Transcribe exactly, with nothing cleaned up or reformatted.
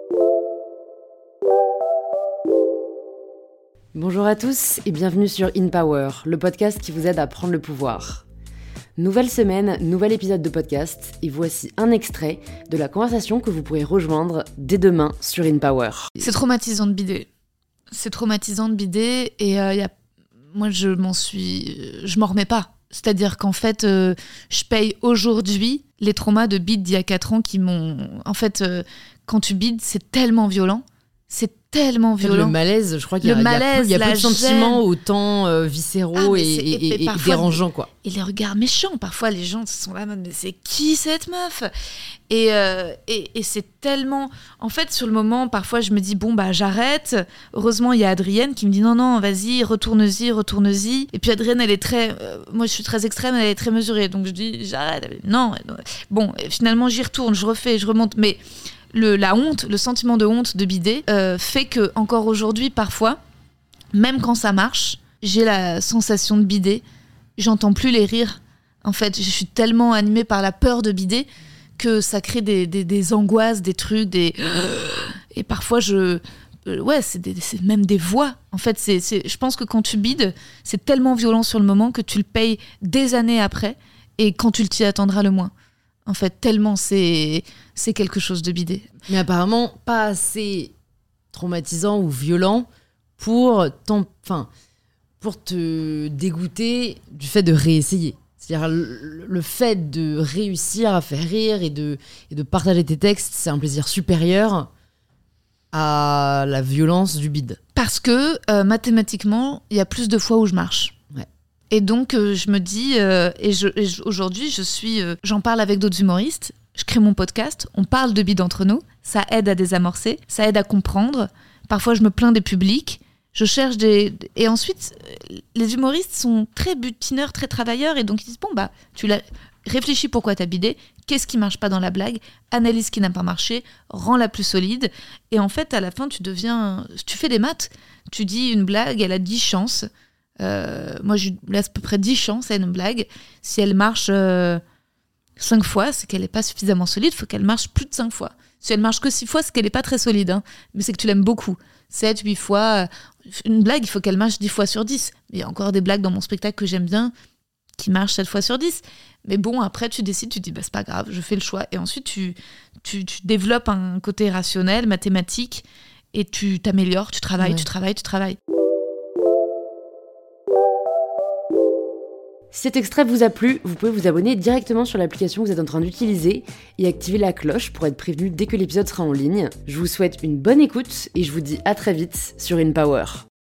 Bonjour à tous et bienvenue sur In Power, le podcast qui vous aide à prendre le pouvoir. Nouvelle semaine, nouvel épisode de podcast et voici un extrait de la conversation que vous pourrez rejoindre dès demain sur In Power. C'est traumatisant de bider. C'est traumatisant de bider et euh, y a... moi je m'en suis... Je m'en remets pas. C'est-à-dire qu'en fait, euh, je paye aujourd'hui les traumas de bide d'il y a quatre ans qui m'ont... En fait, euh, quand tu bides, c'est tellement violent. C'est tellement violent. Le malaise, je crois qu'il y a, le il y a malaise, peu, il y a peu de sentiments gêne. autant euh, viscéraux ah, et, et, et, et, et, et dérangeants, quoi. Et les regards méchants. Parfois, les gens sont là, mais c'est qui cette meuf ? Et, euh, et, et c'est tellement... En fait, sur le moment, parfois, je me dis, bon, bah, j'arrête. Heureusement, il y a Adrienne qui me dit, non, non, vas-y, retourne-y, retourne-y. Et puis, Adrienne, elle est très... Euh, moi, je suis très extrême, elle est très mesurée. Donc, je dis, j'arrête. Non. Bon, finalement, j'y retourne, je refais, je remonte. Mais... Le, la honte, le sentiment de honte de bider euh, fait que encore aujourd'hui parfois, même quand ça marche, j'ai la sensation de bider, j'entends plus les rires. En fait, je suis tellement animée par la peur de bider que ça crée des, des, des angoisses, des trucs, des et parfois je ouais c'est, des, c'est même des voix. En fait, c'est, c'est je pense que quand tu bides, c'est tellement violent sur le moment que tu le payes des années après et quand tu t'y attendras le moins. En fait, tellement c'est, c'est quelque chose de bidé. Mais apparemment, pas assez traumatisant ou violent pour, enfin, pour te dégoûter du fait de réessayer. C'est-à-dire, le, le fait de réussir à faire rire et de, et de partager tes textes, c'est un plaisir supérieur à la violence du bide. Parce que, euh, mathématiquement, il y a plus de fois où je marche. Et donc, euh, je me dis, euh, et, je, et je, aujourd'hui, je suis, euh, j'en parle avec d'autres humoristes, je crée mon podcast, on parle de bide entre nous, ça aide à désamorcer, ça aide à comprendre. Parfois, je me plains des publics, je cherche des... Et ensuite, les humoristes sont très butineurs, très travailleurs, et donc ils disent, bon, bah, tu l'as... réfléchis pourquoi t'as bidé, qu'est-ce qui marche pas dans la blague, analyse ce qui n'a pas marché, rends-la plus solide, et en fait, à la fin, tu deviens... Tu fais des maths, tu dis une blague, elle a dix chances. Euh, moi je laisse à peu près dix chances à une blague. Si elle marche euh, cinq fois, c'est qu'elle n'est pas suffisamment solide, il faut qu'elle marche plus de cinq fois. Si elle marche que six fois, c'est qu'elle n'est pas très solide, hein, mais c'est que tu l'aimes beaucoup. sept, huit fois, euh, une blague, il faut qu'elle marche dix fois sur dix. Mais il y a encore des blagues dans mon spectacle que j'aime bien qui marchent sept fois sur dix. Mais bon, après tu décides, tu te dis bah, c'est pas grave, je fais le choix. Et ensuite tu, tu, tu développes un côté rationnel, mathématique, et tu t'améliores, tu travailles, ouais. tu travailles, tu travailles. Si cet extrait vous a plu, vous pouvez vous abonner directement sur l'application que vous êtes en train d'utiliser et activer la cloche pour être prévenu dès que l'épisode sera en ligne. Je vous souhaite une bonne écoute et je vous dis à très vite sur In Power.